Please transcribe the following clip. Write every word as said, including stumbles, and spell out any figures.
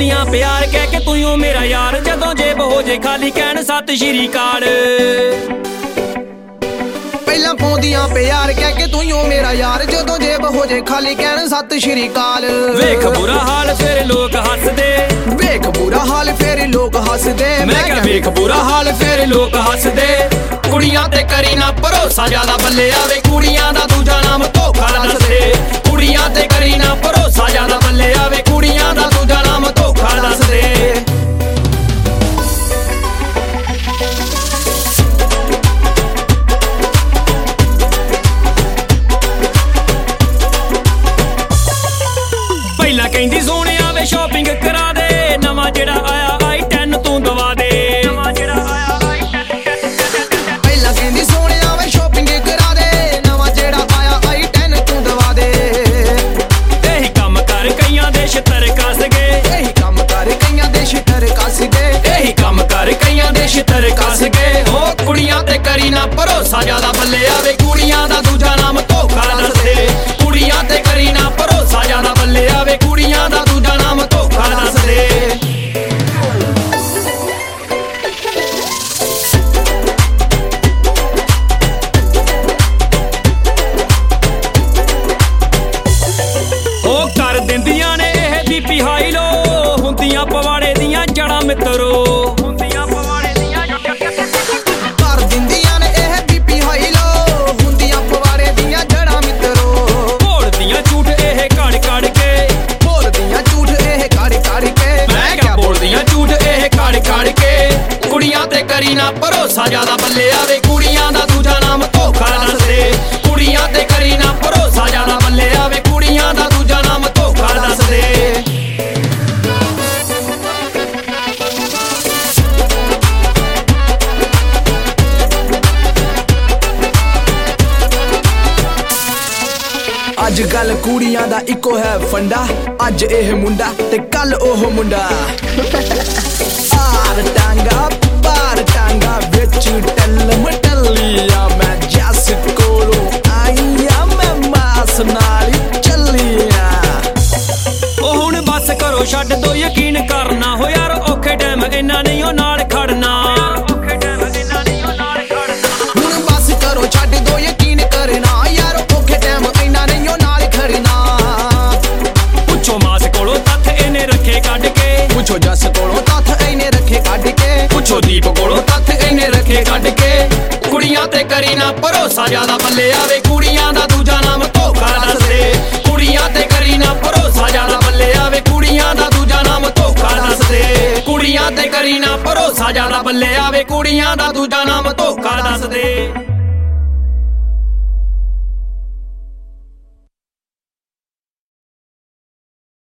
ਪਾਉਂਦੀਆਂ ਪਿਆਰ ਕਹਿ ਕੇ ਤੂੰ ਓ ਮੇਰਾ ਯਾਰ, ਜਦੋਂ ਜੇਬ ਹੋ ਜੇ ਖਾਲੀ ਕਹਿਣ ਸਤਿ ਸ਼੍ਰੀ ਅਕਾਲ। ਪਹਿਲਾਂ ਪਾਉਂਦੀਆਂ ਪਿਆਰ ਕਹਿ ਕੇ ਤੂੰ ਓ ਮੇਰਾ ਯਾਰ, ਜਦੋਂ ਜੇਬ ਹੋ ਜੇ ਖਾਲੀ ਕਹਿਣ ਸਤਿ ਸ਼੍ਰੀ ਅਕਾਲ। ਵੇਖ ਬੁਰਾ ਹਾਲ ਫੇਰ ਲੋਕ ਹੱਸਦੇ, ਵੇਖ ਬੁਰਾ ਹਾਲ ਫੇਰ ਲੋਕ ਹੱਸਦੇ। ਮੈਂ ਕਿਹਾ ਵੇਖ ਬੁਰਾ ਹਾਲ ਫੇਰ ਲੋਕ ਹੱਸਦੇ। ਕੁੜੀਆਂ ਤੇ ਕਰੀ ਨਾ ਭਰੋਸਾ, ਜ਼ਿਆਦਾ ਬੱਲੇ ਆਵੇ ਕੁੜੀਆਂ ਦਾ ਦੂਜਾ ਨਾਮ ਧੋਖਾ ਦੱਸਦੇ। ਕੁੜੀਆਂ ਤੇ ਕਰੀ ਨਾ ਭਰੋਸਾ, ਜ਼ਿਆਦਾ ਬੱਲੇ ਆਵੇ ਕੁੜੀਆਂ ਦਾ ਦੂਜਾ ਨਾਮ ਧੋਖਾ ਦੱਸਦੇ। ਪਹਿਲਾਂ ਕਹਿੰਦੀ ਸੋਹਣਿਆ ਵੇ ਸ਼ਾਪਿੰਗ ਕਰਾ ਦੇ, ਨਵਾਂ ਜਿਹੜਾ ਆਇਆ ਆਈ ਟੈਨ ਤੂੰ ਦਵਾ ਦੇ। ਨਵਾਂ ਜਿਹੜਾ ਆਇਆ ਆਈ ਟੈਨ। ਪਹਿਲਾਂ ਕਹਿੰਦੀ ਸੋਹਣਿਆ ਵੇ ਸ਼ਾਪਿੰਗ ਕਰਾ ਦੇ, ਨਵਾਂ ਜਿਹੜਾ ਆਇਆ ਆਈ ਟੈਨ ਤੂੰ ਦਵਾ ਦੇ। ਇਹੀ ਕੰਮ ਕਰ ਕਈਆਂ ਦੇ ਛਿੱਤਰ ਕੱਸ ਗਏ, ਇਹੀ ਕੰਮ ਕਰ ਕਈਆਂ ਦੇ ਛਿੱਤਰ ਕੱਸ ਗਏ। ਇਹੀ ਕੰਮ ਕਰ ਕਈਆਂ ਦੇ ਛਿੱਤਰ ਕੱਸ ਗਏ। ਹੋ ਕੁੜੀਆਂ ਤੇ ਕਰੀ ਨਾ ਭਰੋਸਾ, ਜ਼ਿਆਦਾ ਬੱਲੇ ਆਵੇ ਕੁੜੀਆਂ ਦਾ ਦੂਜਾ ਨਾਮ ਧੋਖਾ ਦੱਸਦੇ। ਕੁੜੀਆਂ ਤੇ ਕਰੀ ਨਾ ਭਰੋਸਾ, ਜ਼ਿਆਦਾ ਬੱਲੇ ਆਵੇ ਕੁੜੀਆਂ ਦਾ ਦੂਜਾ ਨਾਮ ਧੋਖਾ ਦੱਸਦੇ। ਉਹ ਕਰ ਦਿੰਦੀਆਂ ਨੇ ਇਹ ਬੀਪੀ ਹਾਈ ਲੋ, ਹੁੰਦੀਆਂ ਪਵਾੜੇ ਦੀਆਂ ਜੜਾਂ ਮਿੱਤਰੋ। ਹੁੰਦੀਆਂ ਪਵਾੜੇ ਦੀਆਂ ਕਰ ਦਿੰਦੀਆਂ ਨੇ ਇਹ ਬੀਪੀ ਹਾਈ ਲੋ, ਹੁੰਦੀਆਂ ਪਵਾੜੇ ਦੀਆਂ ਜੜਾਂ ਮਿੱਤਰੋ। ਬੋਲਦੀਆਂ ਝੂਠ ਇਹ ਕੜ ਕੜ ਕੇ, ਬੋਲਦੀਆਂ ਝੂਠ ਇਹ ਕੜ ਕੜ ਕੇ। ਮੈਂ ਕਿਹਾ ਬੋਲਦੀਆਂ ਝੂਠ ਇਹ ਕੜ ਕੜ ਕੇ। ਕੁੜੀਆਂ ਤੇ ਕਰੀ ਨਾ ਭਰੋਸਾ, ਜ਼ਿਆਦਾ ਬੱਲੇ ਆਵੇ ਕੁੜੀਆਂ ਦਾ ਦੂਜਾ ਨਾਮ ਧੋਖਾ ਦੱਸਦੇ। ਕੁੜੀਆਂ ਤੇ ਕਰੀ ਨਾ ਭਰੋਸਾ, ਜ਼ਿਆਦਾ ਬੱਲੇ ਆਵੇ ਕੁੜੀਆਂ ਦਾ ਦੂਜਾ ਨਾਮ ਧੋਖਾ ਦੱਸਦੇ। ਅੱਜ ਕੱਲ ਕੁੜੀਆਂ ਦਾ ਇੱਕੋ ਹੈ ਫੰਡਾ, ਅੱਜ ਇਹ ਮੁੰਡਾ ਤੇ ਕੱਲ ਉਹ ਮੁੰਡਾ। ਆਰ ਟਾਂਗਾ ਪਾਰ ਟਾਂਗਾ ਵਿੱਚ ਟੱਲਮ ਟੱਲੀਆਂ, ਮੈਂ ਜੱਸ ਕੋਲੋਂ ਆਈਆਂ ਮੈਂ ਮਾਸ ਨਾਲ ਹੀ ਚੱਲੀਆਂ। ਉਹ ਹੁਣ ਬਸ ਕਰੋ ਛੱਡ ਦੋ ਯਕੀਨ ਕਰਨਾ, ਹੋ ਯਾਰ ਔਖੇ ਟਾਈਮ ਇਹਨਾਂ ਨਹੀਂ ਉਹ ਨਾਲ ਖੜਨਾ। ਔਖੇ ਟਾਈਮ ਇਹਨਾਂ ਨਹੀਂ ਉਹ ਨਾਲ ਖੜਨਾ। ਹੁਣ ਬਸ ਕਰੋ ਛੱਡ ਦੋ ਯਕੀਨ ਕਰਨਾ, ਯਾਰ ਔਖੇ ਟਾਈਮ ਇਹਨਾਂ ਨਹੀਂ ਉਹ ਨਾਲ ਖੜਨਾ। ਪੁੱਛੋ ਮਾਸ ਕੋਲੋਂ ਤੱਥ ਇਹਨੇ ਰੱਖੇ ਕੱਢ ਕੇ, ਪੁੱਛੋ ਜੱਸ ਕੋਲੋਂ ਤੱਥ ਇਹਨੇ ਰੱਖੇ ਕੱਢ ਕੇ। ਪੁੱਛੋ ਦੀਪ ਕੋਲੋਂ ਤੱਥ ਇਹਨੇ ਰੱਖੇ ਕੱਢ ਕੇ। ਕੁੜੀਆਂ ਤੇ ਕਰੀ ਨਾ ਭਰੋਸਾ, ਜ਼ਿਆਦਾ ਬੱਲੇ ਆਵੇ ਕੁੜੀਆਂ ਦਾ ਦੂਜਾ ਨਾਮ ਧੋਖਾ ਦੱਸਦੇ। ਕੁੜੀਆਂ ਤੇ ਕਰੀ ਨਾ ਭਰੋਸਾ, ਜ਼ਿਆਦਾ ਬੱਲੇ ਆਵੇ ਕੁੜੀਆਂ ਦਾ ਦੂਜਾ ਨਾਮ ਧੋਖਾ ਦੱਸਦੇ। ਕੁੜੀਆਂ ਤੇ ਕਰੀ ਨਾ ਭਰੋਸਾ, ਜ਼ਿਆਦਾ ਬੱਲੇ ਆਵੇ ਕੁੜੀਆਂ ਦਾ ਦੂਜਾ ਨਾਮ ਧੋਖਾ ਦੱਸਦੇ।